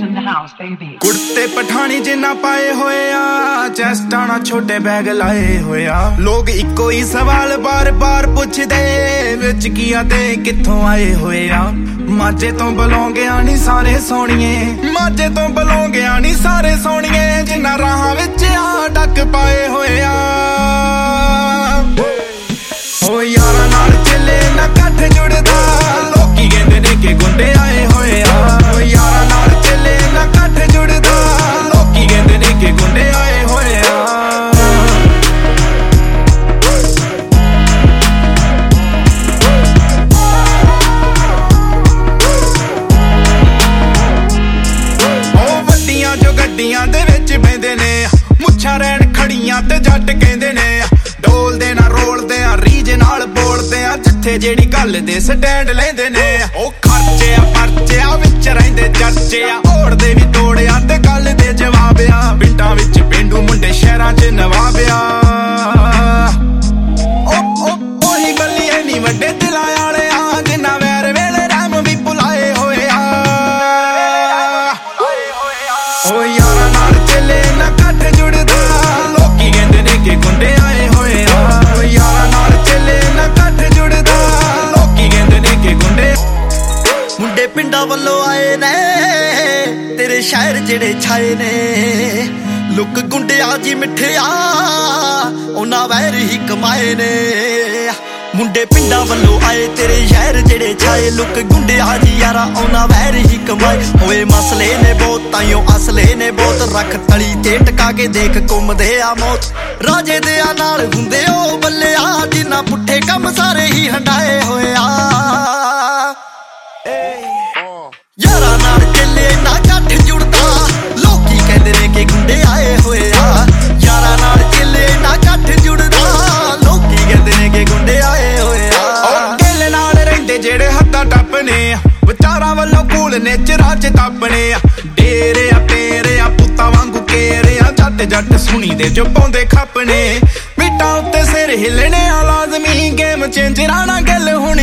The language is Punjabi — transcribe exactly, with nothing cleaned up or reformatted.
in the house, baby. ਕੁੜਤੇ ਪਠਾਣੀ ਜਿੰਨਾ ਪਾਏ ਹੋਏ ਆ, ਚੈਸਟਾਂ ਨਾਲ ਛੋਟੇ ਬੈਗ ਲਾਏ ਹੋਏ ਆ। ਲੋਕ ਇੱਕੋ ਹੀ ਸਵਾਲ ਬਾਰ-ਬਾਰ ਪੁੱਛਦੇ, ਵਿੱਚ ਕੀ ਆ ਤੇ ਕਿੱਥੋਂ ਆਏ ਹੋਏ ਆ। ਮਾਝੇ ਤੋਂ ਬਲੌਂਗਿਆ ਨੀ ਸਾਰੇ ਸੋਹਣੀਏ, ਮਾਝੇ ਤੋਂ ਬਲੌਂਗਿਆ ਨੀ ਸਾਰੇ ਸੋਹਣੀਏ, ਜਿੰਨਾ ਰਾਹਾਂ ਵਿੱਚ ਆ ਡੱਕ ਪਾਏ ਹੋਏ ਆ। ਓ ਯਾਰਾਂ ਨਾਲ ਚੱਲੇ ਨਾ ਇਕੱਠ ਜੁੜਦਾ, ਲੋਕੀ ਕਹਿੰਦੇ ਨੇ ਕਿ ਗੁੰਡੇ ਆਏ ਹੋਏ ਆ। ਓ ਯਾਰਾਂ ਨਾਲ ਚੱਲੇ ਨਾ ਇਕੱਠ ਜੁੜਦਾ, ਲੋਕੀ ਕਹਿੰਦੇ ਨੇ ਕਿ ਗੁੰਡੇ ਆਏ ਹੋਏ ਆ। ਓ ਵੱਡੀਆਂ ਜੋ ਗੱਡੀਆਂ ਦੇ ਵਿੱਚ ਬਹਿੰਦੇ ਨੇ, ਮੁੱਛਾਂ ਰਹਿਣ ਖੜੀਆਂ ਤੇ ਜੱਟ ਕਹਿੰਦੇ ਨੇ। ਡੋਲਦੇ ਨਾ ਰੋਲਦੇ ਆ, ਰੀਝ ਨਾਲ ਬੋਲਦੇ ਆ, ਜਿੱਥੇ ਜਿਹੜੀ ਗੱਲ ਦੇ ਸਟੈਂਡ ਲੈਂਦੇ ਨੇ। ਉਹ ਖਰਚੇ ਆ ਪਰਚੇ ਆ, ਵਿੱਚ ਰਹਿੰਦੇ ਚਰਚੇ ਆ, ਓੜਦੇ ਵੀ ਤੋੜਿਆ ਤੇ ਗੱਲ ਦੇ ਜਵਾਬ ਆ। ਪਿੰਡਾਂ ਵਿੱਚ ਪੇਂਡੂ ਮੁੰਡੇ, ਸ਼ਹਿਰਾਂ 'ਚ ਨਵਾਬ ਆ। ਓ ਓ ਉਹੀ ਬੱਲੀ ਐਨੀ ਵੱਡੇ ਦਿਲਾਂ ਵਾਲੇ ਆ, ਜਿੰਨਾ ਵੈਰ ਵੇਲੇ ਰਾਮ ਵੀ ਭੁਲਾਏ ਹੋਏ ਆ। ਓ ਯਾਰਾਂ ਨਾਲ ਚੱਲੇ ਨਾ ਇਕੱਠ ਜੁੜਦਾ, ਲੋਕੀ ਕਹਿੰਦੇ ਨੇ ਕਿ ਗੁੰਡੇ ਆਏ ਹੋਏ ਆ। ਓ ਯਾਰਾਂ ਨਾਲ ਚੱਲੇ ਨਾ ਇਕੱਠ ਜੁੜਦਾ, ਲੋਕੀ ਕਹਿੰਦੇ ਨੇ ਕਿ ਗੁੰਡੇ। ਮੁੰਡੇ ਪਿੰਡਾਂ ਵੱਲੋਂ ਆਏ ਨੇ, ਤੇਰੇ ਸ਼ਹਿਰ ਜਿਹੜੇ ਛਾਏ ਨੇ। ਲੁੱਕ ਗੁੰਡਿਆਂ ਜੀ ਮਿੱਠਿਆ, ਉਹਨਾਂ ਵੈਰ ਹੀ ਕਮਾਏ ਨੇ। ਮੁੰਡੇ ਪਿੰਡਾਂ ਵੱਲੋਂ ਆਏ, ਤੇਰੇ ਸ਼ਹਿਰ ਜਿਹੜੇ ਛਾਏ। ਲੁੱਕ ਗੁੰਡਿਆਂ ਜੀ ਯਾਰਾ, ਉਹਨਾਂ ਵੈਰ ਹੀ ਕਮਾਏ। ਹੋਏ ਮਸਲੇ ਨੇ ਬਹੁਤ, ਤਾਈਓ ਅਸਲੇ ਨੇ ਬਹੁਤ। ਰੱਖ ਤਲੀ ਤੇ ਟਕਾ ਕੇ ਦੇਖ ਘੁੰਮਦੇ ਆ ਮੌਤ। ਰਾਜੇ ਦਿਆਂ ਨਾਲ ਹੁੰਦੇ ਉਹ ਬੱਲਿਆ, ਜਿੰਨਾ ਪੁੱਠੇ ਕੰਮ ਸਾਰੇ ਹੀ ਹੰਡਾਏ ਹੋਏ ਆ। ਯਾਰਾਂ ਨਾਲ ਚੱਲੇ ਨਾ ਇਕੱਠ ਜੁੜਦਾ, ਲੋਕੀ ਕਹਿੰਦੇ ਨੇ ਕਿ ਗੁੰਡੇ ਆਏ ਹੋਏ ਆ। ਯਾਰਾਂ ਨਾਲ ਚੱਲੇ ਨਾ ਇਕੱਠ ਜੁੜਦਾ, ਲੋਕੀ ਕਹਿੰਦੇ ਨੇ ਕਿ ਗੁੰਡੇ ਆਏ ਹੋਏ ਆ। ਉਹ ਦਿਲ ਨਾਲ ਰਹਿੰਦੇ ਜਿਹੜੇ ਹੱਦਾਂ ਟੱਪਨੇ ਆ, ਵਿਚਾਰਾਂ ਵੱਲੋਂ ਕੂਲ ਨੇ ਚਿਰਾਂ 'ਚ ਤਾਪਣੇ ਆ। ਡੇਰੇ ਆ ਪੇਰੇ ਆ, ਪੁੱਤਾਂ ਵਾਂਗੂ ਕੇਰੇ ਆ, ਜੱਟ ਜੱਟ ਸੁਣੀ ਦੇ ਜੋ ਪਾਉਂਦੇ ਖਾਪਣੇ। ਮਿੱਟਾਂ ਉੱਤੇ ਸਿਰ ਹਿੱਲਣੇ ਆ ਲਾਜ਼ਮੀ, ਗੇਮ ਚੇਂਜਰਾਂ ਨਾਲ ਗੱਲ ਹੁਣ